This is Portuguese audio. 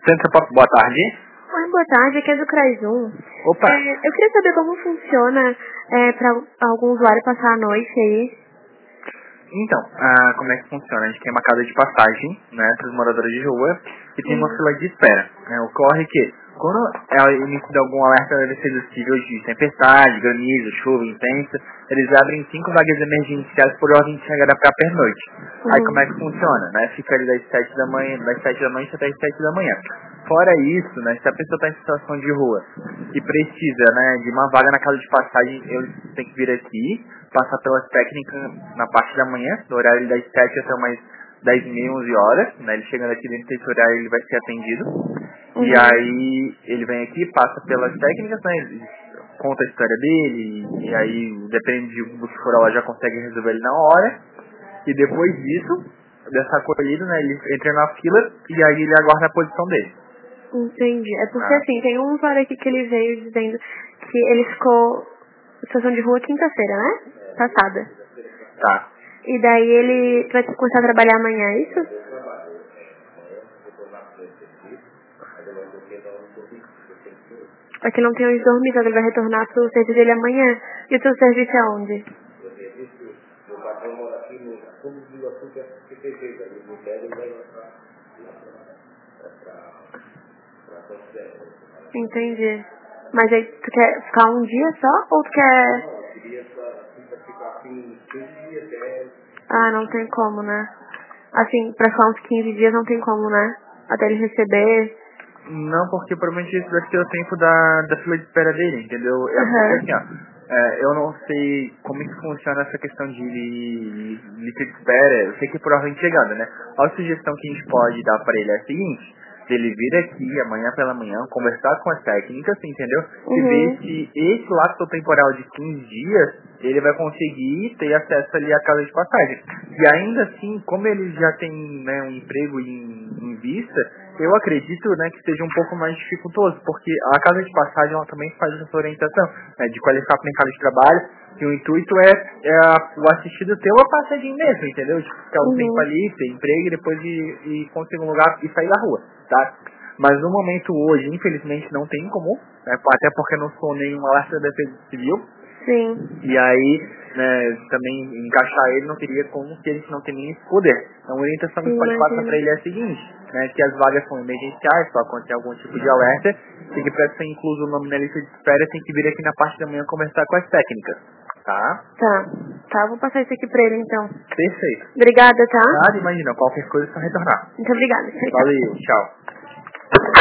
Centro Pop, boa tarde. Oi, boa tarde, aqui é do CRAS1. Opa. Eu queria saber como funciona para algum usuário passar a noite aí. Então, como é que funciona? A gente tem uma casa de passagem, né, para os moradores de rua e tem uma fila de espera. Ocorre que, quando é emitido algum alerta possível de tempestade, granizo, chuva intensa, eles abrem 5 vagas emergenciais por ordem de chegada para a pernoite. Aí como é que funciona? Né? Fica ali das 7 da manhã, das 7 da noite até as 7 da manhã. Fora isso, né, se a pessoa está em situação de rua e precisa, né, de uma vaga na casa de passagem, eles têm que vir aqui, passar pelas técnicas na parte da manhã, no horário das 7 até umas 10h30, 11 horas, né, ele chegando aqui dentro desse horário ele vai ser atendido, e aí ele vem aqui, passa pelas técnicas, né, ele conta a história dele, e aí depende do que for ela já consegue resolver ele na hora, e depois disso, dessa acolhida, né, ele entra na fila e aí ele aguarda a posição dele. Entendi. É porque assim, tem um usuário aqui que ele veio dizendo que ele ficou em situação de rua quinta-feira, né? Passada. Tá. E daí ele vai começar a trabalhar amanhã, é isso? É que não tem onde dormir, então ele vai retornar pro serviço dele amanhã. E o seu serviço é onde? Entendi. Mas aí tu quer ficar um dia só ou tu quer... Ah, não tem como, né? Assim, pra ficar uns 15 dias não tem como, né? Até ele receber. Não, porque provavelmente esse vai ser o tempo da fila de espera dele, entendeu? É porque assim, ó, eu não sei como é que funciona essa questão de lista de espera, eu sei que é por ordem de chegada, né? A sugestão que a gente pode dar para ele é a seguinte, ele vir aqui amanhã pela manhã, conversar com as técnicas, entendeu? E ver se esse lapso temporal de 15 dias, ele vai conseguir ter acesso ali à casa de passagem. E ainda assim, como ele já tem, né, um emprego em vista, eu acredito, né, que seja um pouco mais dificultoso, porque a casa de passagem ela também faz essa orientação, né, de qualificar para o mercado de trabalho, e o intuito o assistido ter uma passagem mesmo, entendeu? De ficar um tempo ali, ter emprego e depois ir conseguir um lugar e sair da rua, tá? Mas no momento hoje, infelizmente, não tem como, né, até porque não sou nenhum alerta da Defesa Civil. Sim. E aí, né, também encaixar ele não teria como, que a gente não tem nem esse poder. Então a orientação que a gente pode passar para ele é a seguinte, né, que as vagas são emergenciais, só acontecer algum tipo de alerta, e que para ser incluso o nome na lista de espera tem que vir aqui na parte da manhã conversar com as técnicas, tá? Tá, vou passar isso aqui pra ele então. Perfeito. Obrigada, tá? Nada, imagina, qualquer coisa é só retornar. Muito obrigada. Tchau, tchau. Valeu, tchau.